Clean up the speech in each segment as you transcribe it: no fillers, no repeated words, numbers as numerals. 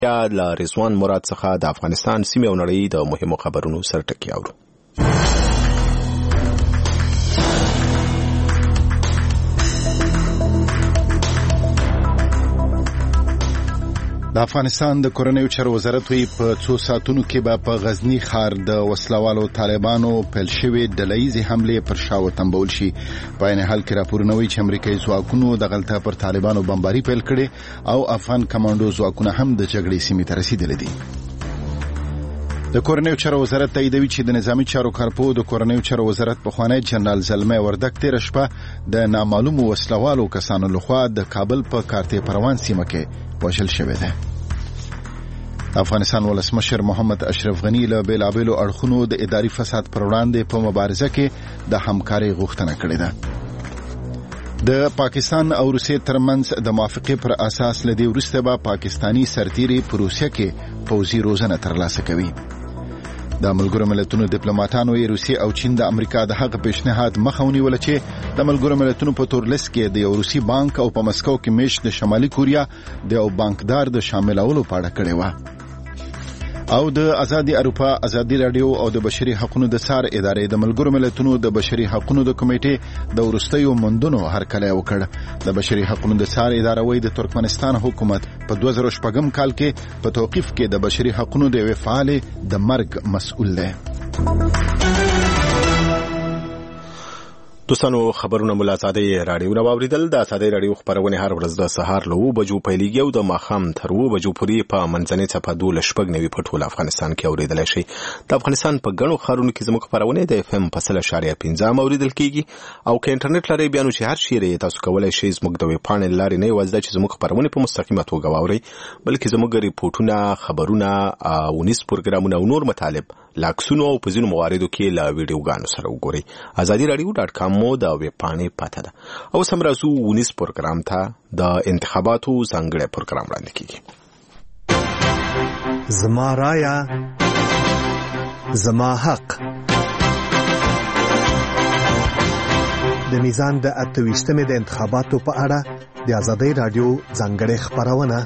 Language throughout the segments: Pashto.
یا له رضوان مراد څخه د افغانستان سیمې او نړۍ د مهمو خبرونو سرټکی اورو. د افغانستان د کورنیو چارو وزارت وی په 2 ساعتونو کې به په غزنی ښار د وسلوالو طالبانو پیل شوی ډلهیزې حمله پر شا وتمبول شي. په عین حال کې راپورونه وایي چې امریکایي ځواکونو د غلطه پر طالبانو بمباري پیل کړي او افغان کمانډو ځواکونه هم د جګړې سیمې ته رسیدلي دي. د کورنیو چارو وزارت تاییدوي چې د نظامی چارو کارپو د کورنیو چارو وزارت پخوانی جنرال زلمه وردک تیر شپه د نامعلومو وسلوالو کسانو لخوا د کابل په کارته پروان سیمه کې وژل شوی دی. افغانستان ولسمشر محمد اشرف غنی له بیلابیلو اړخونو د اداري فساد پر وړاندې په مبارزه کې د همکارۍ غوښتنه کړې ده. د پاکستان او روسیې ترمنځ د موافقې پر اساس لدی وروسته به پاکستانی سرتیري په روسیه کې پوځي روزنه ترلاسه کوي. د ملګرو ملتونو ډیپلوماټانو یې روسیې او چین د امریکا د هغه پیشنهاد مخه ونیوله چې د ملګرو ملتونو په تورلس کې د یو روسي بانک او په مسکو کې میشت د شمالي کوریا د یو بانکدار د شاملولو په اړه کړې وه. او د ازادي اروپا ازادي رادیو او د بشري حقوقو د څار ادارې د ملګرو ملتونو د بشري حقوقو د کمیټې د ورستیو مندونو هرکلی وکړ. د بشري حقوقو د څار اداره وایي د ترکمنستان حکومت په 2014 کال کې په توقیف کې د بشري حقوقو د یو فعال د مرګ مسؤل دی. دوستانو خبرونه مو له آزادۍ راډیو نه واوریدل. د آزادۍ راډیو خبرونه هر ورځ د سهار له 9 بجو پیلېږي او د ماښام تر 2 بجو پورې په منځنۍ څپه 2.9 په ټول افغانستان کې اوریدل شي. د افغانستان په ګڼو ښارونو کې زموږ خبرونه د FM په 0.15 اوریدل کیږي او که انټرنیټ لري بیا نو چې هر شی تاسو کولای شئ زموږ د ویب پاڼې لارې نه یوازې چې زموږ خبرونه په مستقیمه توګه واورئ بلکې زموږ ریپورتونه خبرونه او نیوز پروګرامونه او نور مطالب لاکسونو او په ځینو مواردو کې له ویډیوګانو سره وګورئ. azadiradio.com مو د ویب پاڼې پته ده. او سم راځو ونیس پروګرام ته. د انتخاباتو ځانګړی پروګرام وړاندې کیږي. زما رایا زما حق. د میزان د 28مې د انتخاباتو په اړه د آزادۍ رادیو ځانګړی خبرونه.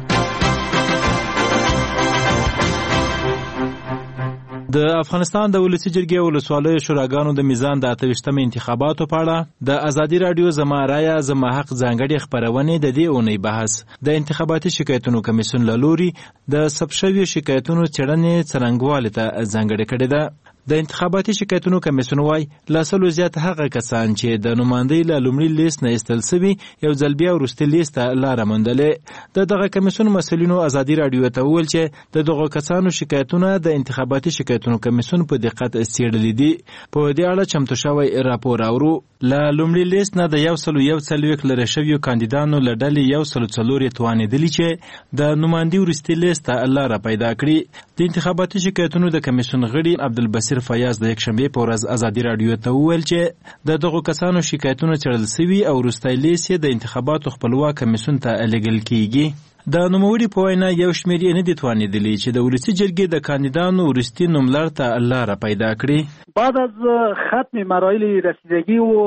د افغانستان د ولسی جرګې او ولسوالیو شوراګانو د میزان د 28مې انتخاباتو په اړه د آزادي رادیو زما رایا زما حق ځانګړي خبرونه د دې اونۍ بحث د انتخاباتي شکایتونو کمیسیون له لوري د ثبت شویو شکایتونو څېړنې څرنګوالي ته ځانګړې کړې ده. د انتخاباتي شکایتونو کمیسیون وايي لاسلو زیات هغه کسان چې د نمائندګۍ له لومړي لیست نه ایستل سوي یو ځل بیا وروستي لیست ته لاره موندلې. د دغه کمیسیون مسؤلینو آزادي رادیو ته وویل چې د دغه کسانو شکایتونه د انتخاباتي شکایتونو کمیسیون په دقت څېړلي دي. په دې اړه چمتو شوی راپور اورو. له لومړي لیست نه د 141 لره شویو کاندیدانو له ډلې 104 توانېدلي چې د نمائندګۍ وروستي لیست ته لاره پیدا کړي. د انتخاباتي شکایتونو د کمیسیون غړي عبدالبصیر فیاض د یکشنبې په ورځ آزادي رادیو ته وویل چې د دغو کسانو شکایتونه څېړل سوي او وروستی لیست د انتخاباتو خپلواک کمیسیون ته لیږل کیږي. د نوموړي په وینا یو شمېر یې نه دي توانېدلي چې د ولسي جرګې د کاندیدانو وروستي نوملړ ته لاره پیدا کړي. بعد از ختم مراحل رسیدگی و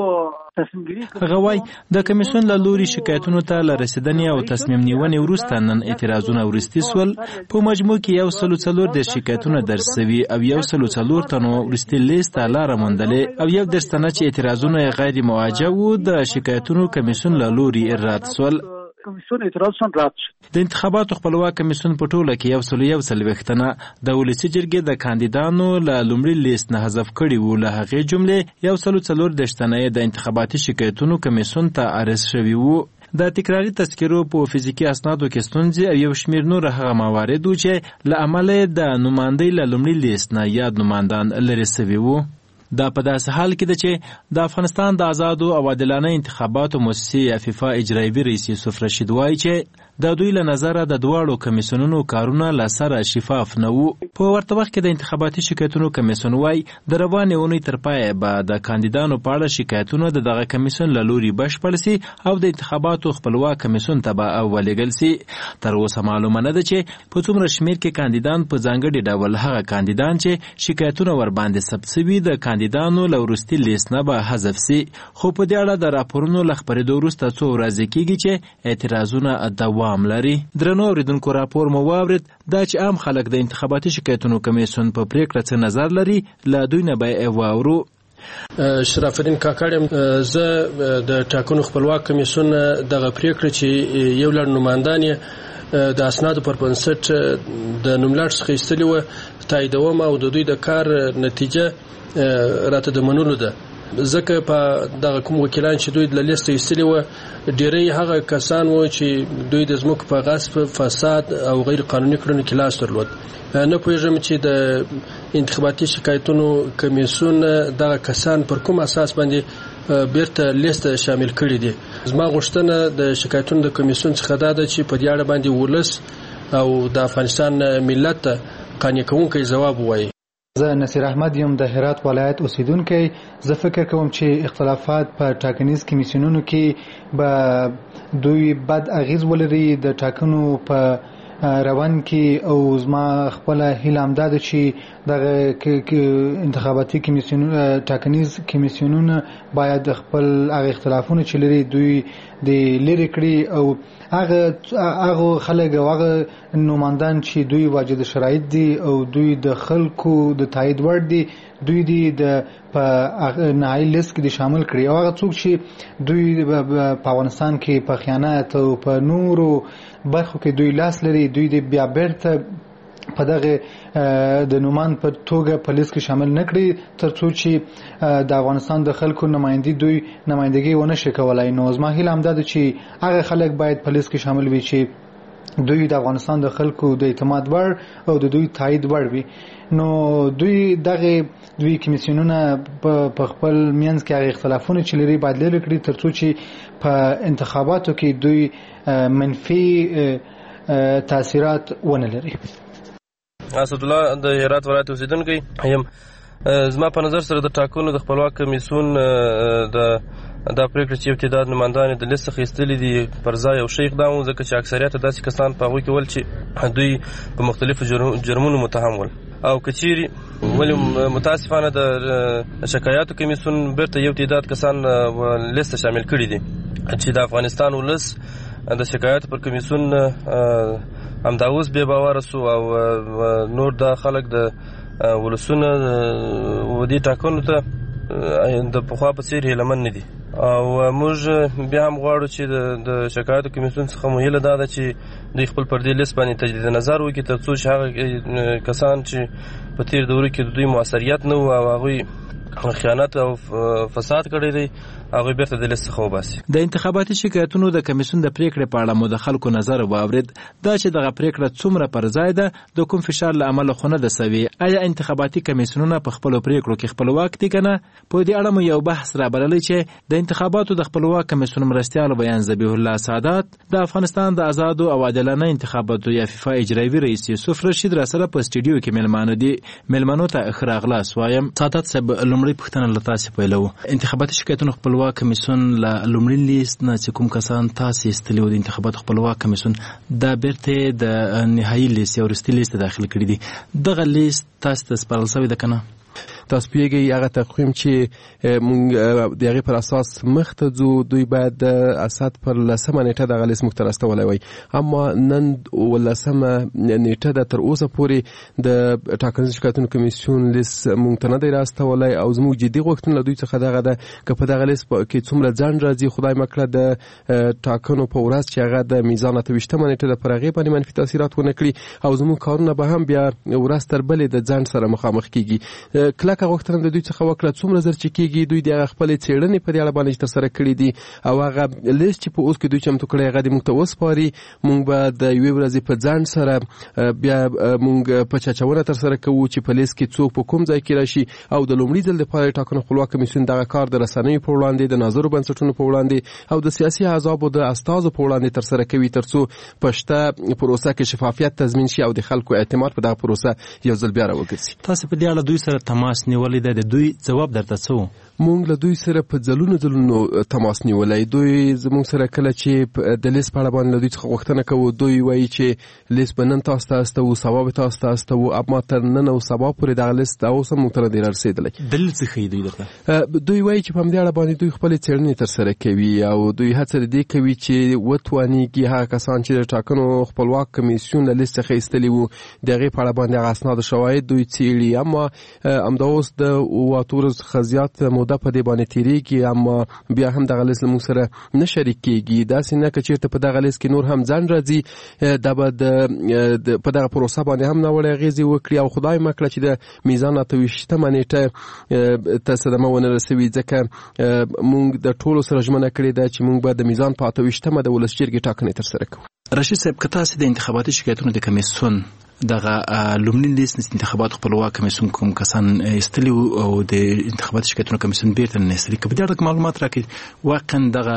هغه وایي د کمیسیون له لوري شکایتونو ته له رسیدنې او تصمیم نیونې وروسته نن اعتراضونه وروستي سول. په مجموع کې 104 شکایتونه درج سوي او 104 تنو وروستي لیست ته لاره موندلې او 11 تنه چې اعتراضونه غیر مواجه وو د شکایتونو کمیسیون له لوري رد سول. کمیسیون اعتراضشون رد شد. د انتخاباتو خپلواک کمیسیون په ټوله کې 141 تنه د ولسي جرګې د کاندیدانو له لومړي لیست نه حذف کړي وو. له هغې جملې 140 تنه د انتخاباتي شکایتونو کمیسیون ته عرض شوي وو. د تکراري تذکرو په فزیکي اسنادو کې ستونزې او یو شمېر نور هغه موارد وو چې له امله د نمائندۍ له لومړي لیست نه یاد نمایندان لرې سوي وو. دا په داسې حال کې ده چې د افغانستان د آزادو او عادلانه انتخاباتو مؤسسې عفیفا اجرایي رئیس یوسف رشید وایي چې د دوی له نظره د دواړو کمیسیونونو کارونه له سره شفاف نه وو. په ورته وخت کې د انتخاباتي شکایتونو کمیسیون وایي د روانې اونۍ تر پایه به د کاندیدانو په اړه شکایتونه د دغه کمیسیون له لوري بشپړ سي او د انتخاباتو خپلواک کمیسیون ته به ولېږل سي. تر اوسه معلومه نه ده چې په څومره شمېر کې کاندیدان په ځانګړي ډول هغه کاندیدان چې شکایتونه ورباندې ثبت سوي د کاندیدانو له وروستي لیست نه به حذف سي. خو په دې اړه د راپورونو له خپرېدو وروسته څو ورځې کېږي چې اعتراضونه دوام دوام لري. درنو اوریدونکو راپور مو واورید دا چې عام خلک د انتخاباتي شکایتونو کمیسیون په پریکړه څه نظر لري له دوی نه به واورو. شرف الدین کاکړ زه د ټاکنو خپلواک کمیسیون دغه پریکړه چې یو لړ نمایندان د اسنادو پر بنسټ د نوملړ څخه ایستلي وو تاییدوم او د دوی د کار نتیجه راته د منلو ده. ځکه په دغه کوم وکیلان چې دوی د لیست ایستلي وو ډېری هغه کسان وو چې دوی د ځمکو په غصب، فساد او غیر قانوني کړنو کې لاس درلود. نه پوهېږم چې د انتخاباتي شکایتونو کمیسیون دغه کسان پر کوم اساس باندې بیرته لیست شامل کړي دي. زما غوښتنه د شکایتونو د کمیسیون څخه دا ده چې په دې اړه باندې ولس او د افغانستان ملت ته قانع کوونکی ځواب ووایي. زه نصیر احمد یم، د هرات ولایت اوسیدونکی. زه فکر کوم چې اختلافات په ټاکنیز کمیسیونونو کې به دوی بد اغیز ولري د ټاکنو په روان کې، او زما خپل هیله همدا ده چې دغه انتخاباتي کمیسیونونه ټاکنیز کمیسیونونه باید خپل هغه اختلافونه چې لري دوی د لري کړي، او هغه خلک او هغه نمایندان چې دوی واجد شرایط دي او دوی د خلکو د تایید وړ دي دوی د په نهایي لیست کې شامل کړي، او هغه څوک چې دوی په افغانستان کې په خیانت او په نورو برخو کې دوی لاس لري دوی د بیا بیرته په دغه د نومان په توګه په لیست کې شامل نکړي ترڅو چې د افغانستان د خلکو نمایندګي ونه شي کولای. نو زما هیله همدا ده چې هغه خلک باید په لیست کې شامل وي چې دوی د افغانستان د خلکو د اعتماد وړ او د دوی تایید وړ وي. نو دوی کمیسیونونه په خپل منځ کې هغه اختلافونه چې لري باید لري کړي ترڅو چې په انتخاباتو کې دوی منفي تاثیرات ونه لري. اسدالله د هرات ولایت اوسیدونکی یم. زما په نظر سره د ټاکنو د خپلواک کمیسیون دا پریکړه چې یو تعداد نمایندان د لیست څخه ایستلي دي پر ځای یو ښه اقدام و، ځکه چې اکثریت داسې کسان په هغوی کې ول چې دوی په مختلفو جرمونو متهم ول، او که چیرې ولې متاسفانه د شکایاتو کمیسیون بیرته یو تعداد کسان لیست شامل کړي دي چې د افغانستان ولس د شکایاتو پر کمیسیون همدا اوس بې باوره سو، او نور دا خلک د ولسونه و دې ټاکنو ته د پخوا په څېر هیلهمن نه دي. او موږ بیا هم غواړو چې د شکایاتو کمیسیون څخه مو هیله دا ده چې دوی خپل پر دې لیست باندې تجدید نظر وکړي ترڅو چې هغه کسان چې په تېر دورو کې د دوی مؤثریت نه و او هغوی خیانت او فساد کړی دی هغه بیرته د لیست څخه وباسي. د انتخاباتي شکایتونو د کمیسیون د پریکړې په اړه مو د خلکو نظر واورید دا چې دغه پریکړه څومره پر ځای ده د کوم فشار له امله خو نه ده سوي. آیا انتخاباتي کمیسیونونه په خپلو پریکړو کې خپلواک دي که نه؟ په دې اړه مو یو بحث رابللی چې د انتخاباتو د خپلواک کمیسیون مرستیال بیان ذبیح الله سعادت، د افغانستان د آزادو او عادلانه انتخاباتو یا فیفا اجرایوي رئیس یوسف رشید را سره په سټوډیو کې مېلمانه دي. مېلمنو ته ښه راغلاست وایم. سعادت صاحب، لومړی پوښتنه له تاسې پیلوو. انتخاباتي شکایتونو خپلواک کمیسیون له لومړي لیست نه چې کوم کسان تاسې ایستلي وو د انتخاباتو خپلواک کمیسیون دا بیرته د نهایي لیست یا وروستي لیست داخل کړي دي، دغه لیست تاسو ته سپارل شوی ده که نه؟ تاسو پیږي هغه تقویم چې موږ د هغې پر اساس مخ ته ځو دوی باید د اسد پر 10مه نیټه دغه لیست موږ ته راستولی وای، اما نن 18مه نیټه ده تر اوسه پورې د ټاکنیز شکایتونو کمیسیون لیست موږ ته نه دی راستولی او زموږ جدي غوښتنه له دوی څخه دغه ده که په دغه لیست کې څومره ځنډ راځي خدای مه کړه د ټاکنو په ورځ چې هغه د میزان 28مه نیټه ده پر هغې باندې منفي تاثیرات ونه کړي او زموږ کارونه به هم بیا ورځ تر بلې د ځنډ سره مخامخ کیږي. کلکه غوښتنه د دوی څخه وکړه څومره زر چې کېږي دوی د هغه خپلې څېړنې په دې اړه باندې ترسره کړي دي او هغه لیست چې په اوس کې دوی چمتو کړی هغه دې موږ ته وسپاري. موږ به د یوې ورځې په ځنډ سره بیا موږ په چاچونه ترسره کوو چې په لیست کې څوک په کوم ځای کې راشي او د لومړي ځل دپاره ټاکنو خپلواک کمیسیون دغه کار د رسنیو په وړاندې، د ناظرو بنسټونو په وړاندې او د سیاسي احزابو د استازو په وړاندې ترسره کوي ترڅو په شته پروسه کې شفافیت تضمین شي او د خلکو اعتماد په دغه پروسه یو ځل بیا راوګرځي. تاسو په دې اړه دوی سره تماس تماس نیولې ده د دوی ځواب درته څه؟ مونږ له دوی سره په ځلونو تماس نیولای. دوی زموږ سره کله چې د لیست په اړه باندې له دوی څخه غوښتنه کوو، دوی وایي چې لیست به نن تاسو ته استوو، سبا به تاسو ته استوو، اما تر نن او سبا پورې دغه لیست اوس هم موږ ته نه دی رسېدلی. دلیل څه ښیي دوی درته؟ دوی وایي چې په همدې اړه باندې دوی خپلې څېړنې ترسره کوي او دوی هڅه د دې کوي چې وتوانیږي هغه کسان چې د ټاکنو خپلواک کمیسیون له لیست څخه ایستلي وو د هغې په اړه باندې هغه اسناد او شواهد دوی څېړي. اما همدا اوس د 7 ورځو څخه زیات موده په دې باندې تېرېږي، اما بیا هم دغه لیست له موږ سره نه شریک کېږي. داسې نه که چېرته په دغه لیست کې نور هم ځنډ راځي، دا به په دغه پروسه باندې هم ناوړه اغېزې وکړي او خدای مه کړه چې د میزان 28مه نیټه ته صدمه ونه رسوي، ځکه موږ د ټولو سره ژمنه کړې ده چې موږ به د میزان په 28مه د ولس جرګې ټاکنې ترسره کوو. رشید صاحب، که تاسې د انتخاباتي شکایتونو د کمیسیون دغه لومړني لیست انتخاباتو خپلواک کمیسیون کوم کسان ایستلي او د انتخاباتي شکایتونو کمیسیون بیرته نه ایستلي، که په دې اړه معلومات راکړي واقعا دغه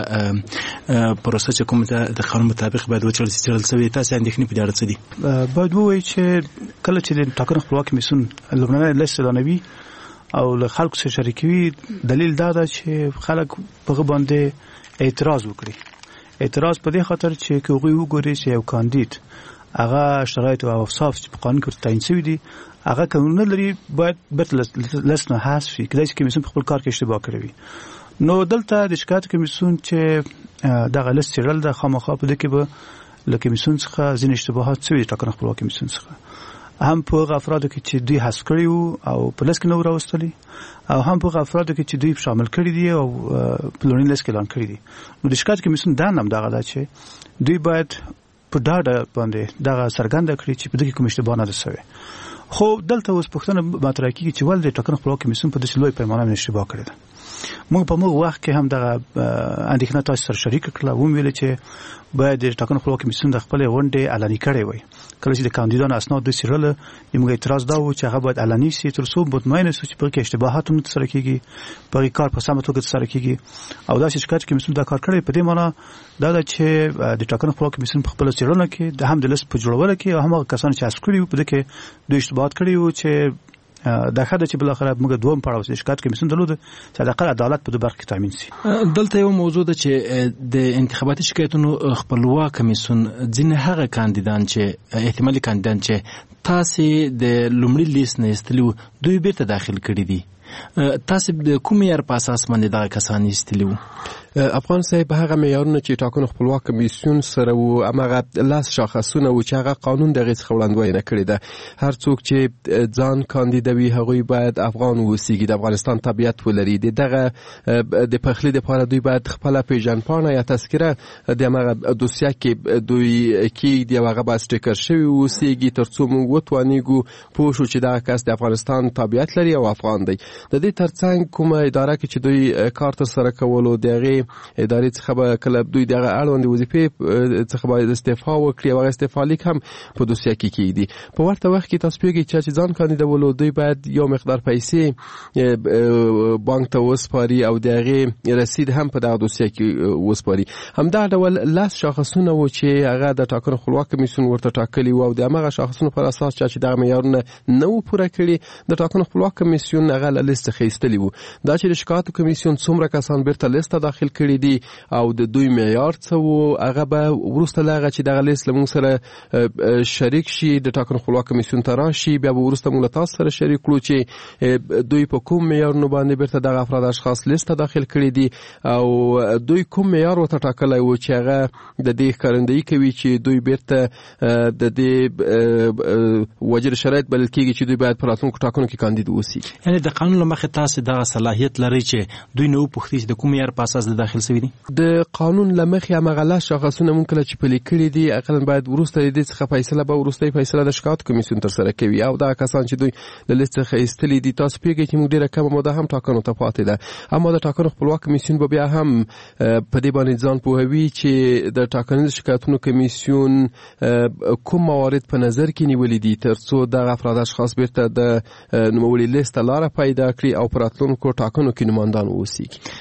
پروسه چې کوم د قانون مطابق باید وڅېړل شوې، تاسې اندېښنې په دې اړه څه دي؟ باید ووایي چې کله چې د ټاکنو خپلواک کمیسیون لومړنی لیست اعلانوي او له خلکو سره شریکوي، دلیل دا ده چې خلک په هغه باندې اعتراض وکړي. اعتراض په دې خاطر چې که هغوی وګوري چې یو کاندید هغه شرایط او اوصاف چې په قانون کې تعیین شوي دي هغه قانون لري، باید بیرته لیست نه حذف شي. کله چې کمیسیون په خپل کار کې اشتباه کړی وي، نو دلته د شکایت کمیسیون چې دغه لیست څېړل ده، خامخا په دې کې به له کمیسیون څخه ځینې اشتباهات شوي دي، ټاکنو خپلواک کمیسیون څخه هم په هغه افرادو کې چې دوی حذف کړي وو او په لیست کې نه وو راوستلي، او هم په هغه افرادو کې چې دوی شامل کړي دي او په لومړني لیست کې اعلان کړي دي. نو د شکایت کمیسیون دنده هم دغه ده چې دوی باید په ډاډه باندې دغه څرګنده کړي چې په دې کې کوم اشتباه نه ده شوی. خو دلته اوس پوښتنه مطرح کېږي چې ولې د ټاکنو خپلواک کمیسیون په داسې لوی پیمانه باندې اشتباه کړې ده. موږ په موږ وخت کې هم دغه اندېښنه تاسو سره شریک کړله، وویل چې باید د ټاکنو خپلواک کمیسیون د خپلې غونډې اعلاني کړې وای. کله چې د کاندیدانو اسناد دوی څېړل، موږ اعتراض دا و چې هغه باید اعلاني شي تر څو مطمئن شو چې په کې اشتباهات هم ترسره کېږي، په کار په سمه توګه ترسره کېږي. او داسې شکایت کمیسیون دا کار کړی په دې معنی دا ده چې د ټاکنو خپلواک کمیسیون په خپله څېړنه کې د هم د لیست په جوړولو کې او هم هغه کسان چې حذف کړي وو په دې کې دوی اشتباهات کړي وو چې دا خاطر چې بل اخر موږ دوم پړاو چې شکایت کمیسیون درلود چې د حق عدالت په برخه کې تامین شي. دلته یو موضوع ده چې د انتخاباتي شکایتونو خپلواک کمیسیون ځینې هغه کاندیدان چې احتمالي کاندیدان چې تاسې د لومړي لیست نه ایستلي دوی بیرته داخل کړي دي، تاسې د کوم معیار په اساس باندې دغه کسان ایستلي وو؟ افغان صاحب، هغه معیارونه چې ټاکنو خپلواک کمیسیون سره وو هماغه لاس شاخصونه وو چې هغه قانون دغه څخه وړاندوینه کړې ده. هر څوک چې ځان کاندیدوي هغوی باید افغان اوسیږي، د افغانستان طبیعت ولري، دغه د پخلي لپاره دوی باید خپله پیژندپاڼه یا تذکره د هماغه دوسیه کې دوی کېږدي او هغه باید سټیکر شوي اوسیږي تر څو موږ وتوانیږو پوه شو چې دغه کس د افغانستان طبیعت لري او افغان دی. د دې ترڅنګ کومه اداره کې چې دوی کار ترسره کولو د هغې ادارې څخه به کله دوی دغه اړوندې وظیفې څخه باید استعفا وکړي او هغه استعفا لیک هم په دوسیه کې کېږدي. په ورته وخت کې تاسو پوهېږئ چې ځان کاندیدولو دوی باید یو مقدار پیسې بانک ته وسپاري او د هغې رسید هم په دغه دوسیه کې وسپاري. همدا ډول لاس شاخصونه وو چې هغه د ټاکنو خپلواک کمیسیون ورته ټاکلي وو او د هماغه شاخصونو پر اساس چې دغه معیارونه نه وو پوره کړي د ټاکنو خپلواک کمیسیون هغه له لیست څخه ایستلي وو. دا چې د شکایاتو کمیسیون څومره کسان بیرته لیست ته داخل کړي دي او د دوی معیار څه وو هغه به وروسته له هغه چې دغه لیست له موږ سره شریک شي د ټاکنو خپلواک کمیسیون ته راشي، بیا به وروسته موږ له تاسو سره شریک کړو چې دوی په کوم معیارونو باندې بیرته دغه افراد اشخاص لیست ته داخل کړي دي او دوی کوم معیار ورته ټاکلی وو چې هغه د دې ښکارندویي کوي چې دوی بیرته د دې وجر شرایط بلل کېږي چې دوی باید په راتلونکو ټاکنو کې کاندید واوسي. یعنې د قانون له مخې تاسې دغه صلاحیت لرئ چې دوی نه وپوښتي چې د کوم معیار په اساس د داخل شوي دي؟ د قانون له مخې هماغه لاس شاخصونه مونږ کله چې پلي کړي دي اقلا باید وروسته د دې څخه فیصله به وروستۍ فیصله د شکایت کمیسیون ترسره کوي او دغه کسان چې دوی له لیست څخه ایستلي دي تاسو پوهېږئ چې موږ ډېره کمه موده هم ټاکنو ته پاتې ده، اما د ټاکنو خپلواک کمیسیون به بیا هم په دې باندې ځان پوهوي چې د ټاکنیزو شکایتونو کمیسیون کوم موارد په نظر کې نیولي دي تر څو دغه افراد اشخاص بیرته د نوموړي لیست ته لاره پیدا کړي او په راتلونکو ټاکنو کې نمایندان واوسیږي.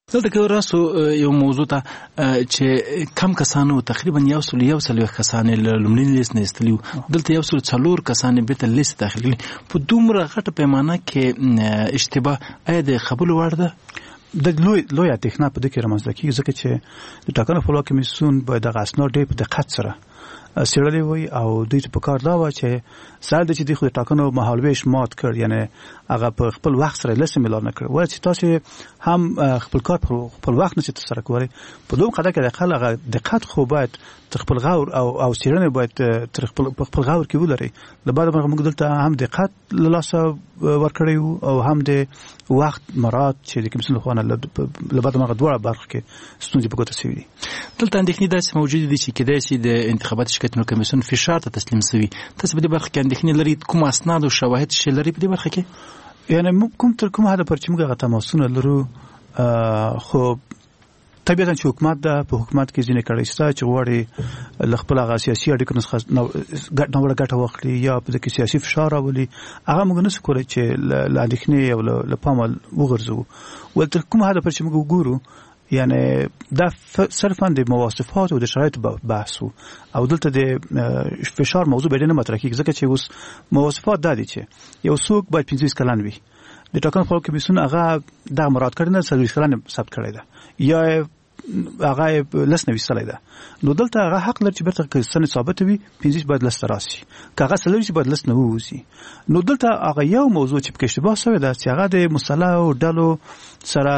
دلته کې راسو یو موضوع ته چې کم کسانو تقریبا 100 کسان لومړني لیست نه استلیو دلته 104 کسان به ته لیست داخلي په دومره غټه پیمانه کې اشتباه اې د قبول وړ ده د لوی اندېښنه په دې کې رامنځته کیږي ځکه چې د ټاکنو خپلواکي کمیسیون باید د اسناد ډېر په دقت سره سیړلې وي او دوی ته په کار دا و چې سال د چې د خو ټاکنو مهالویش مات کړ یعنی هغه په خپل وخت سره لسه ملار نه کړ ولې چې تاسو هم خپل کار په خپل وخت نشئ تر سره کوئ په دوه قضا کې د خلک دقت خو باید تر خپل غور او سیړنه باید تر خپل غور کې ولري لبعد موږ دلته هم دقت لاسه ورکړیو او هم د وخت مراد چې د کمیسیون خو نه لبعد موږ دوه برخه کې ستونزې په ګوته سوي دلته اندېښنې داسې موجود دي چې کېدای شي د انتخابات شرکتونو کمیسیون فشار ته تسلیم شوی تاسو په دې برخه کې اندېښنې لري کوم اسناد او شواهد چې لري په دې برخه کې یعنی کوم تر کوم حد پر چې موږ غته تماسونه لرو خو طبیعتا چې حکومت ده په حکومت کې ځینې کړي شته چې غواړي خپل هغه سیاسي اړیکو نو ګټه واخلي یا په دې کې سیاسي فشار راولي هغه موږ نشو کولای چې له اندېښنې او له پامه وغورځو ولته کوم هدا پر چې موږ وګورو یعنی دا صرفا د مواصفات او د شرایط بحثو او دلته د فشار موضوع به نه مطرح کیږي ځکه چې اوس مواصفات دا دي چې یو څوک باید 15 کلن وي د ټاکنو خپلواکي کمیسیون هغه دا مراد کړی نه 30 کلن ثبت کړی ده یا هغه لسنوي سره ده نو دلته هغه حق لري چې برته سن ثابت وي 15 باید لست راسي کاغه سلوي چې باید لست نه ووسی نو دلته هغه یو موضوع چې په اشتباه شوی ده چې هغه د مصالح او ډلو سره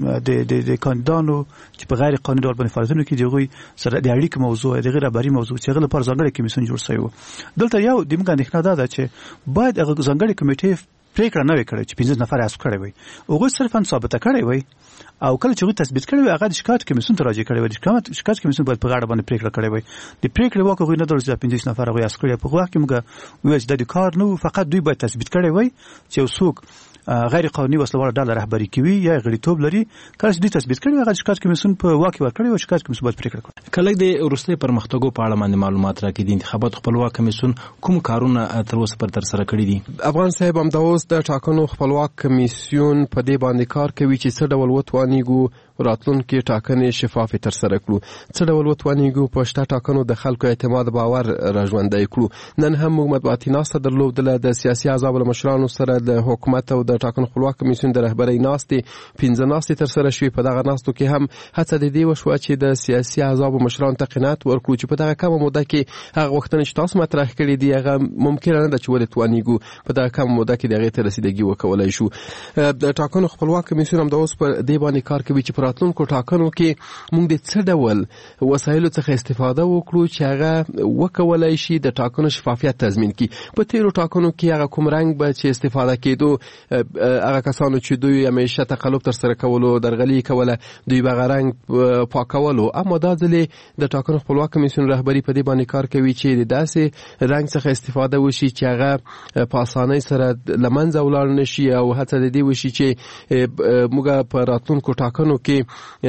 د کاندیدانو چې په غیر قانوني ډول باندې فعالیتونه کوي دغه سره د اړیکې موضوع د غیر خبري موضوع چې هغه لپاره ځانګړی کمیسیون جوړ شوی و دلته یو د موږ اندېښنه ده چې باید هغه ځانګړی کمیټه پریکړه نه وکړي چې 15 نفر حذف کړي وي او غوښتل صرفا ثابت کړي وي او کله چې تثبیت کړي وي هغه د شکایت کمیسیون ته راځي کړي وي د شکایت کمیسیون باید په غاړه باندې پریکړه کړي وي د پریکړې واک غوښنه درځي 15 نفر غوښتل کړي په وخت کې موږ وایي چې د کار نو فقط دوی باید تثبیت کړي وي چې څوک غیر قانوني وسلوال ډله رهبری کوي یا غړیتوب لري کله چې دوی تثبیت کړي هغه شکایت کمیسیون په واک ورکړي او شکایت کمیسیون باید پریکړه وکړي کله د وروستي پرمختګو په اړه باندې معلومات راکړي د انتخابات خپلواک کمیسیون کوم کارونه تر اوسه پر تر سره کړی دي افغان صاحب هم د اوس د ټاکنو خپلواک کمیسیون په دې باندې کار کوي چې څه ډول وتوانیږو راتلونکي ټاکنې شفاف تر سره کړو څه ډول وتوانیږو په شته ټاکنو د خلکو اعتماد باور راژوندی کړو نن هم موږ مطبوعاتي ناسته درلودله د سیاسي احزابو له مشرانو سره د حکومت او د ټاکنو خپلواک کمیسیون د رهبرۍ ناستې 15 ناستې تر سره شوې په دغه ناستو کې هم هڅه د دې وشوه چې د سیاسي احزابو مشرانو ته قناعت ورکړو چې په دغه کمه موده کې هغه غوښتنې چې تاسو مطرح کړي دي هغه ممکنه نه ده چې ولې په دغه کمه موده کې د هغې ته رسیدګي وکولای شو د ټاکنو خپلواک کمیسیون هم د اوس په دې باندې کار کوي چې په راتلونکو ټاکنو کې موږ د څه ډول وسایلو څخه استفاده وکړو چې هغه وکولای شي د ټاکنو شفافیت تضمین کړي په تیرو ټاکنو کې هغه کوم رنګ به چې استفاده کېدو هغه کسانو چې دوی همیشه تقلب تر سره کولو درغلي کوله دوی به غرنګ پاکولو اما دا ځلې د ټاکنو خپلواک کمیسیون رهبری په دې باندې کار کوي چې د داسې رنګ څخه استفاده وشي چې هغه په اسانۍ سره لمنځه ولاړ نشي او هڅه د دې وشي چې موږ په راتلونکو ټاکنو کې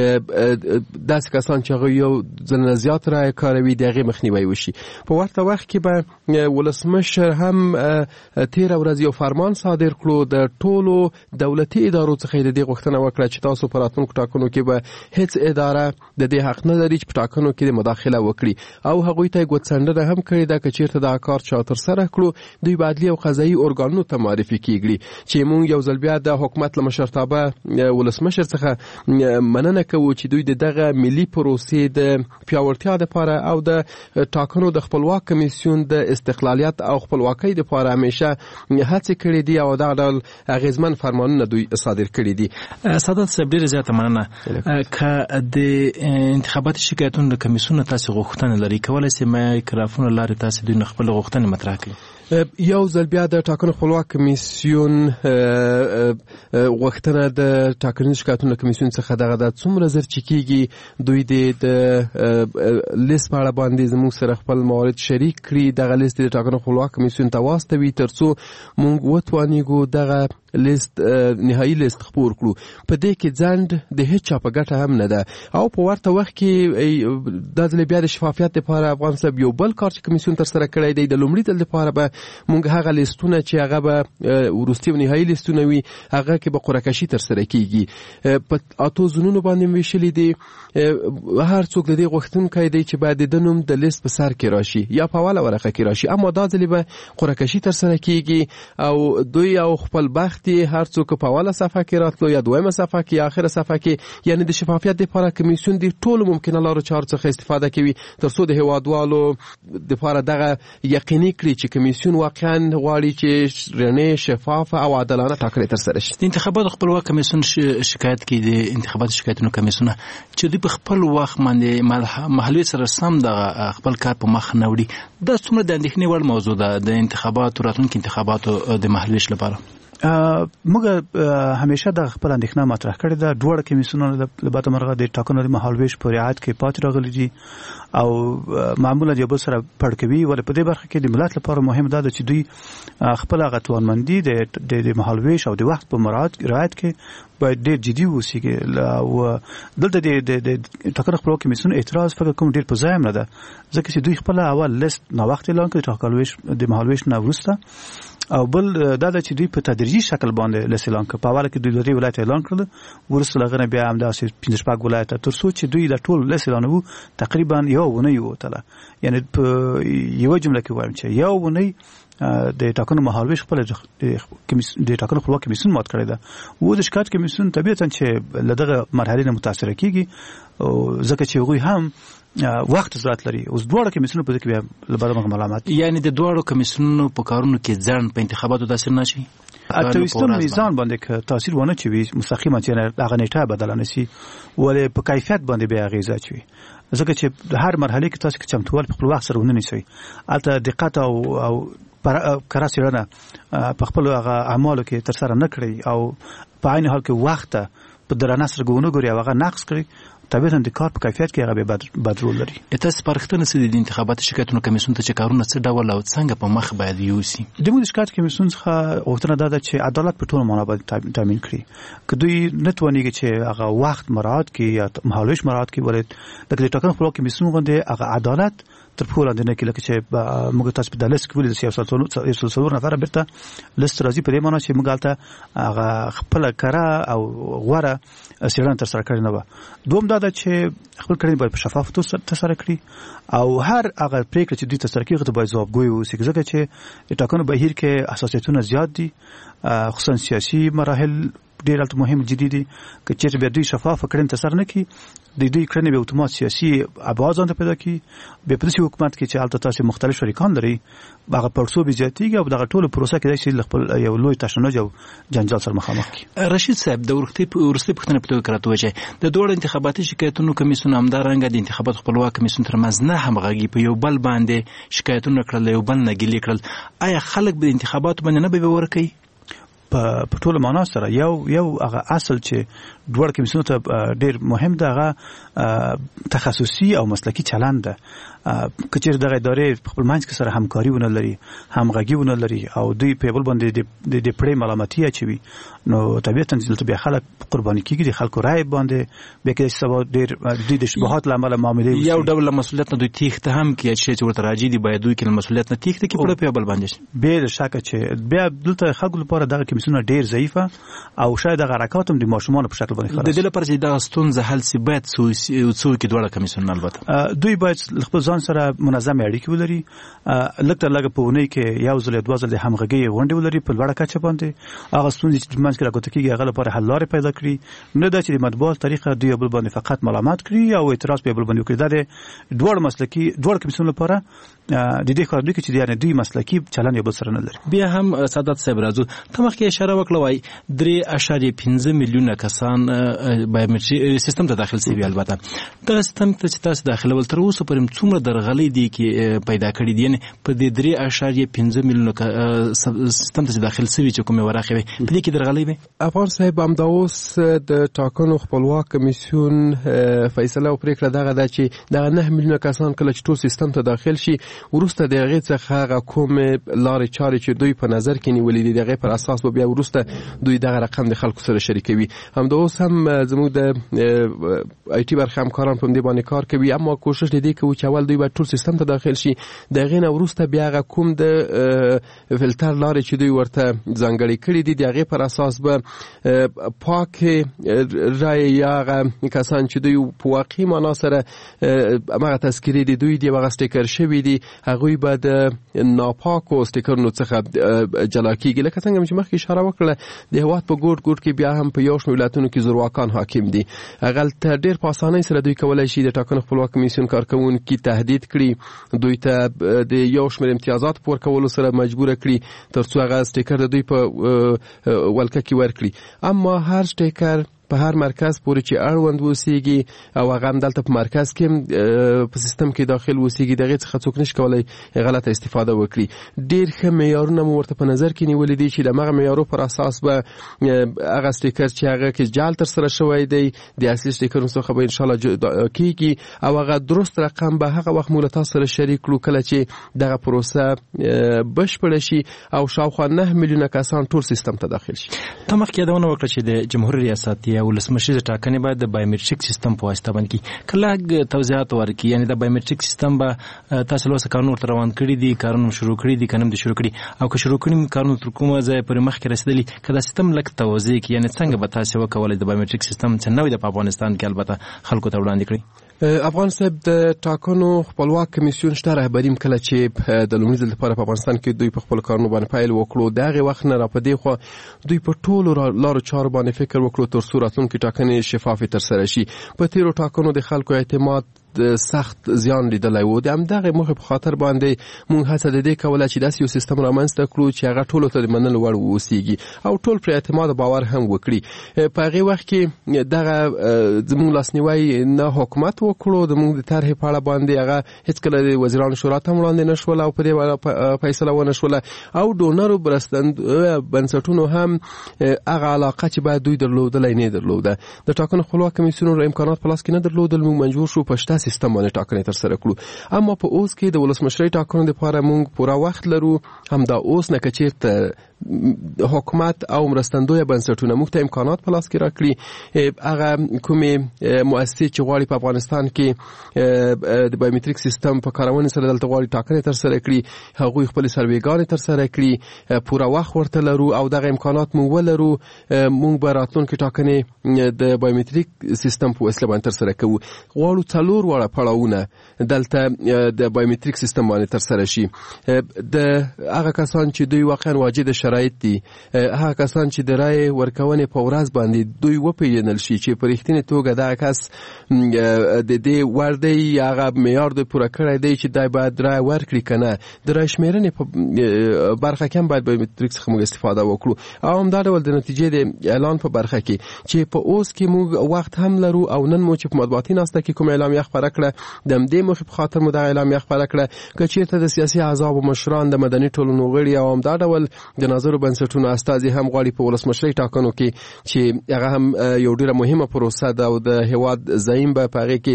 داسې کسان چې هغه یو ځل زیات رای کاروي د هغې مخنیوی وشي په ورته وخت کې به ولسمشر هم تیره ورځ یو فرمان صادر کړو د ټولو دولتي ادارو څخه د دې غوښتنه وکړه چې تاسو په راتلونکو ټاکنو کې به هیڅ اداره د دې حق نه لري چې په ټاکنو کې مداخله وکړي او هغوی ته ګوتڅنډنه هم کړې ده که چیرته دا کار چا تر سره کړو دوی به عدلي او قضایي ارګانونو ته معرفي کیږي چې موږ یو ځل بیا د حکومت له مشرتابه ولسمشر څخه مننه کوو چې دوی دغه ملي پروسې د پیاوړتیا لپاره او د ټاکنو د خپلواک کمیسیون د استقلالیت او خپلواکۍ لپاره همیشه هڅې کړې دي او دا ډول اغیزمن فرمانونه دوی صادر کړي دي سعادت صاحب ډېره زیاته مننه که د انتخاباتي شکایتونو د کمیسیون تاسو غوښتنه لري کولای شئ مایکروفون لارې تاسو دوی خپل غوښتنې مطرح کړئ یو ځل بیا د ټاکنو خپلواک کمیسیون غوښتنه د ټاکنیز شکایتونو کمیسیون څخه دغه د څومره زر چې کیږي دوی د لیست په اړه باندې زموږ سره خپل موارد شریک کړي دغه لیست د ټاکنو خپلواک کمیسیون ته واستوي ترڅو موږ وتوانیږو دغه لیست نهایی لیست خپور کړو په دې کې ځنډ د هیڅ چا په ګټه هم نه ده او په ورته وخت کې د ځل بیا د شفافیت لپاره افغان صاحب یو بل کار چې کمیسیون تر سره کړی دی د لومړي ځل لپاره به مونږ هغه لیستونه چې هغه به وروستي او نهایي لیستونه وي هغه کې به قرعه کشي تر سره کیږي. په اتو زونونو باندې ویشلې دي. هر څوک د دې غوښتونکی دی چې باید د نوم د لیست په سر کې راشي یا په اوله ورقه کې راشي، اما دا ځلې به قرعه کشي تر سره کیږي او دوی او خپل بخت هر څوک په اوله صفحه کې راتلو یا دویمه صفحه کې یا اخره صفحه کې، یعنی د شفافیت لپاره کمیسیون د ټولو ممکنه لارو چارو څخه استفاده کوي تر څو د هیوادوالو لپاره دغه یقیني کړي چې کمیسیون واقعا غواړي چې رڼې، شفاف او عادلانه ټاکنې تر سره شي. د انتخاباتو خپلواک کمیسیون شکایت کوي د انتخاباتو شکایتونو کمیسیون چې دوی په خپل وخت باندې محلي سره سم د خپل کار په مخ نه وړي. دا څومره د اندېښنې وړ موضوع ده د انتخاباتو راتلونکي انتخاباتو د محلي لپاره؟ موږ همیشه د خپل اندېښنه مطرح کړې ده. دواړه کمیسیونونه له بعد مرغه د ټاکنو د مهالویش په رعایت کې پاتې راغلي دي او معمولا یو بل سره پړ کوي. ولې په دې برخه کې د ملت لپاره مهم ده چې دوی خپل هغه توانمندي د مهالویش او د وخت په رعایت کې باید ډېر جدي واوسي. او دلته د ټاکنو خپلواک کمیسیون اعتراض فکر کوم ډېر په ځای نه ده، ځکه چې دوی خپل اول لیست نا وخت اعلان کړ د مهالویش نه وروسته، او بل دا چې دوی په تدریجي شکل باندې لیست اعلان کړ. په اوله کې دوی لري ولایت اعلان کړل، ورسره لغنه بیا هم داسې 15 ولایت تر څو چې دوی د ټول لیست اعلانو تقریبا یو ونه یو تله، یعنی په یو جمله کې وایم چې یو ونه د ټاکنو مهالویش خپل د ټاکنو خپلواک کمیسیون مات کړی ده. و د شکایت کمیسیون طبیعتا چې لدغه مرحله نه متاثر کیږي ځکه چې هغوی هم وخت ضرورت لري. اوس دواړه کمیسیونونه په دې کې بیا لبرمغه ملامت، یعنی د دواړو کمیسیونونو په کارونو کې ځان په انتخاباتو تاثیر نه شي. اتویستون میزان باندې که تاثیر ونه چوي مستقیما چې هغه نیټه بدل نه شي، ولې په کیفیت باندې بیا غیزه چوي. ځکه چې هر مرحله کې تاسو کې چمتووال په خپل وخت سره ونه نیسي، البته دقت او کره څېړنه په خپل هغه اعمالو کې تر سره نه کړي او په عین حال کې وخت په درنه سره ګونه ګوري هغه نقص کړي، طبیعتا د کار په کیفیت کې هغه به بدلون لري. تاسو پرختنه سړي د انتخاباتو شکایتونو کمیسیون ته چې کارونه څه ډول او څنګه په مخ باید یوسي؟ د موږ شکایت کمیسیون څخه غوښتنه ده چې عدالت په ټولو معنا باندې تامین کړي. که دوی نه توانیږي چې هغه وخت مراعات کړي یا مهالویش مراعات کړي، ولې لکه د ټاکنو خپلواک کمیسیون باندې هغه عدالت تر پوره نه کې لکه چې موږ تاسو په دلس کې ولې د 100 نفر برته لیست راځي په دې معنی چې موږ البته هغه خپل کړه او غوړه څېړنه تر سره کړې نه و. دوم دا ده چې خپل کړنې باید په شفاف توګه تر سره کړي او هر هغه پریکړه چې دوی تر سره کوي ته باید ځوابګوی اوسي، ځکه چې د ټاکنو بهیر کې حساسیتونه زیات دي، خصوصا سیاسي مراحل ډېر مهم جدي دي. که چېرته بیا دوی شفاف کړنې تر سره نه کړي، د دوی کړنې به اتومات سیاسي ابعاد ځان ته پیدا کړي. بیا په داسې حکومت کې چې هلته تاسو مختلف شریکان لري، هغه پړسوبې زیاتېږي او دغه ټوله پروسه کې د خپل یو لوی تشنج او جنجال سره مخامخ کړي. رشید صاحب د وروستۍ پوښتنې په توګه راته ووایئ، د دوړ انتخاباتي شکایتونو کمیسیون همدارنګه د انتخاباتو خپلواک کمیسیون ترمنځ نه همغږي په یو بل باندې شکایتونه کړل، یو بل نه ګیلې کړل، آیا خلک به انتخاباتو باندې نه به باور کوي؟ په ټولو معنا سره یو هغه اصل چې دوړ کمیسیون ته ډېر مهم ده، هغه تخصصي او مسلکي چلند ده. که چېرې دغه ادارې خپل منځ کې سره همکاري ونه لري، همغږي ونه لري او دوی په بل باندې د پړې ملامتي اچوي، نو طبیعتا دلته بیا خلک قرباني کېږي، د خلکو رایې باندې بیا کې سبا ډېر دوی د شبهات له امله معاملې یو ډول مسؤلیت نه دوی تېښته هم کوي چې ورته راځي دي باید دوی کې مسؤلیت نه تېښته کوي په بل باندې بې شکه چې بیا دلته خلکو لپاره دغه کمیسیونونه ډېر ضعیفه او شاید دغه حرکات هم د ماشومانو په شکل باندې خلاص. د دې لپاره چې دغه ستونزه حل شي باید څو کې دواړه کمیسیونونه البته دوی باید خپل ځان سره منظم اړیکې ولري، لږ تر لږه په اونۍ کې یو ځل یا دوه ځل د همغږۍ غونډې ولري په لوړه کچه باندې، هغه ستونزې چې منځ کې راګوته کېږي هغه لپاره حل لارې پیدا کړي، نه دا چې د مطبوعات طریقه دوی بل باندې فقط ملامت کړي او اعتراض په بل باندې وکړي. دا د دوړ کمیسیون لپاره د دې کار دوی چې یعنی دوی مسلکي چلن یو بل سره نه لري. بیا هم سعادت صاحب راځو ته مخکې اشاره وکړه وای 3.5 میلیونه کسان بایومټري سیستم ته داخل شوي، البته دا سیستم ته چې تاسو داخله ول تر اوسه پرې څومره درغلي دي کې پیدا کړی دي، یعنی په دې 3.5 میلیونه سیستم ته داخل شوي چې کومه ورقه وي په دې کې درغلي وي. افغان صاحب هم دا اوس د ټاکنو خپلواک کمیسیون فیصله او پریکړه دغه ده چې دغه 9 میلیونه کسان کله چې ټول سیستم ته داخل شي ورسته د هغې څخه هغه کوم لارې چارې چې دوی په نظر کې نیولې دي د هغې پر اساس به بیا وروسته دوی دغه رقم د خلکو سره شریکوي. همدا اوس هم زموږ د آی ټي برخه همکاران په دې باندې کار کوي، اما کوشش دې کوي چې اول دوی باید ټول سیستم ته داخل شي. د هغې نه وروسته بیا هغه کوم د فلټر لارې چې دوی ورته ځانګړې کړي دي د هغې پر اساس به پاکې رایې یا هغه کسان چې دوی په واقعي معنا سره همغه تذکرې دي دوی دي هغه سټیکر شوي دي هغوی به د ناپاکو سټیکرونو څخه جلا کېږي. لکه څنګه چې مخکې اشاره وکړه د هېواد په ګوټ ګوټ کې بیا هم په یو شمېر ولایتونو کې زورواکان حاکم دي. هغلته ډېر په اسانۍ سره دوی کولی شي د ټاکنو خپلواک کمیسیون کارکوونکي تهدید کړي، دوی ته د یو شمېر امتیازات په ورکولو سره مجبوره کړي تر څو هغه سټیکر د دوی په ولکه کې ورکړي. اما هر سټیکر په هر مرکز پورې چې اړوند اوسېږي او هغه هم دلته په مرکز کې په سیستم کې داخل اوسېږي د هغې څخه څوک نشي کولی غلطه استفاده وکړي. ډېر ښه معیارونه مو ورته په نظر کې نیولي دي چې د همغه معیارو پر اساس به هغه سټیکر چې هغه کې جعل ترسره شوی دی د اصلي سټیکرونو څخه به انشاءالله کېږي او هغه درست رقم به هغه وخت مو له تاسو سره شریک کړو کله چې دغه پروسه بشپړه شي او شاوخوا 9 میلیونه کسان ټول سیستم ته داخل شي. ته مخکې یادونه وکړه چې د جمهوریت ریاست یا ولسمشریزه ټاکنې باید د بایومټریک سیستم په واسطه باندې کړي. کله توضیحات ورکړي یعنی د بایومټریک سیستم به تاسو له کارونو ورته روان کړي دي، کارونه شروع کړي دي، کنه د شروع کړي او که شروع کړي کارونه تر کومه ځای پورې مخکې رسیدلي که دا سیستم لږ توضیح کړي یعنی څنګه به تاسو وکولای د بایومټریک سیستم چې نوې د افغانستان کې البته خلکو ته وړاندې کړي. افغان صاحب د ټاکنو خپلواک کمیسیون شته رهبریم کله چې د لومړي ځل لپاره په افغانستان کې دوی په خپل کارونو باندې پیل وکړو د هغې وخت نه را په دې خوا دوی په ټولو لارو چارو باندې فکر وکړو تر څو راتلونکي ټاکنې شفافې ترسره شي. په تېرو ټاکنو د خلکو اعتماد سخت زیان لیدلی و. د همدغې موخې په خاطر باندې موږ هڅه د دې کوله چې داسې یو سیستم رامنځته کړو چې هغه ټولو ته د منلو وړ واوسېږي او ټول پرې اعتماد باور هم وکړي. په هغې وخت کې دغه زموږ لاسنیوی نه حکومت وکړو، زموږ د طرحې په اړه باندې هغه هېڅکله د وزیرانو شورا ته هم وړاندې نه شوله او په دې فیصله ونه شوله او ډونرو بنسټونو هم هغه علاقه چې باید دوی درلودلی نه درلوده. د ټاکنو خپلواک کمیسیونو امکانات په لاس کې نه درلودل، موږ منجبور شو په شته سیستم باندې ټاکنې ترسره کړو. اما په اوس کې د ولسمشرۍ ټاکنو لپاره موږ پوره وخت لرو. همدا اوس نه که چېرته حکومت او مرستندویه بنسټونه موږ ته امکانات په لاس کې راکړي هغه کومې مؤسسې چې غواړي په افغانستان کې د بایومټریک سیستم په کارونې سره دلته غواړي ټاکنې ترسره کړي هغوی خپلې سروېګانې ترسره کړي، پوره وخت ورته لرو او دغه امکانات موږ ولرو. موږ به راتلونکي ټاکنې د بایومټریک سیستم په وسیله باندې ترسره کوو. غواړو 4 واړه پړاوونه دلته د بایومټریک سیستم باندې ترسره شي. د هغه کسان چې دوی واقعا واجد شرایط دي، هغه کسان چې د رایې ورکونې په ورځ باندې دوی وپېژنل شي چې په رښتینې توګه دغه کس د دې وړ دی، هغه معیار دوی پوره کړی دی چې دی باید رایه ورکړي که نه. د رایې شمېرنې په برخه کې هم باید بایومټریک څخه موږ استفاده وکړو او همدا ډول د نتیجې د اعلان په برخه کې چې په اوس کې موږ وخت هم لرو او نن مو چې په مطبوعاتي ناسته کې کوم اعلامیه خپره کړه د همدې موخې په خاطر مو دغه اعلامیه خپره کړه که چېرته د سیاسي احزابو مشران د مدني ټولنو غړي او همدا ډول د ناظرو بنسټونو استازي هم غواړي په ولسمشرۍ ټاکنو کې چې هغه هم یو ډېره مهمه پروسه ده او د هېواد زعیم به په هغې کې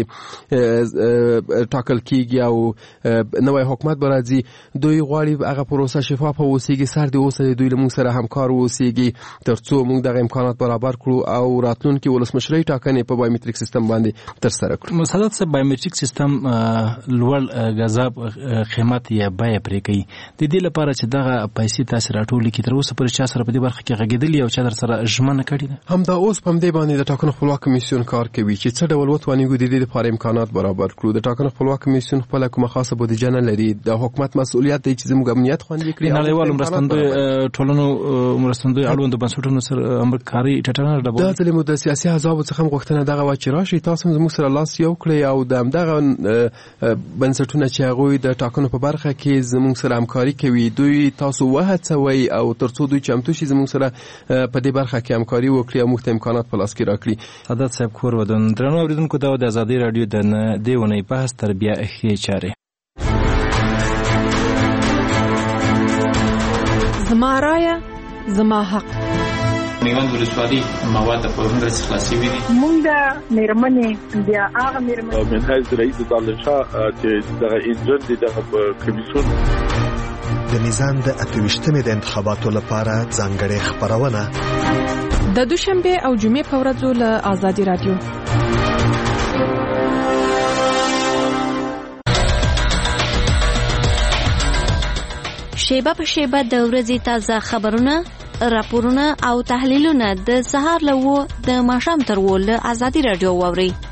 ټاکل کېږي او نوی حکومت به راځي. دوی غواړي هغه پروسه شفافه واوسېږي، سر دې اوسه دوی له موږ سره همکار واوسېږي تر څو موږ دغه امکانات برابر کړو او راتلونکي ولسمشرۍ ټاکنې په بایومټریک سیستم باندې ترسره کړو. سعادت صاحب بایومټریک سیستم لوړ غذاب قیمت یا بیه پرې کوي. د دې لپاره چې دغه پیسې تاسو راټولې کړئ تر اوسه پورې چا سره په دې برخه کې غږېدلي او چا در سره ژمنه کړې ده؟ همدا اوس په همدې باندې د ټاکنو خپلواک کمیسیون کار کوي چې څه ډول وتوانېږو د دې لپاره امکانات برابر کړو. د ټاکنو خپلواک کمیسیون خپله کومه خاصه بودیجه نه لري، د حکومت مسؤلیت دی چې زموږ امنیت خوندي کړي. نړیوالو مرستندوی اړوندو بنسټونو سره همکاري ټټنه ډبل دا ځلې مو د سیاسي احزابو څخه هم غوښتنه دغه وه چې راشئ تاسو هم زموږ سره لاس یو کړئ او د همدغه بنسټونه چې هغوی د ټاکنو په برخه کې زموږ سره همکاري کوي دوی تاسو وهڅوئ او تر څو دوی چمتو شي زموږ سره په دې برخه کې همکاري وکړي او موږ ته امکانات په لاس کې راکړي. سعادت صاحب کور ودان درنو اوریدونکو دا د ازادي رادیو د دې ونې بحث تربیه ښې چارې. زما رایه زما حق. میوند ولسوالي مواد په هندرس خلاصي وي. مونږ د میرمنې بیا هغه میرمنې منهاج رئیس طالب شاه چې دغه انجن دي دغه کمیسیون د میزان د 28مې د انتخاباتو لپاره ځانګړې خبرونه د دوشنبه او جمعې په ورځو له آزادي رادیو. شیبه په شیبه د ورځې تازه خبرونه، راپورونه او تحلیلونه د سهار له 9 د ماښام تر 10 له ازادي راډیو واوري.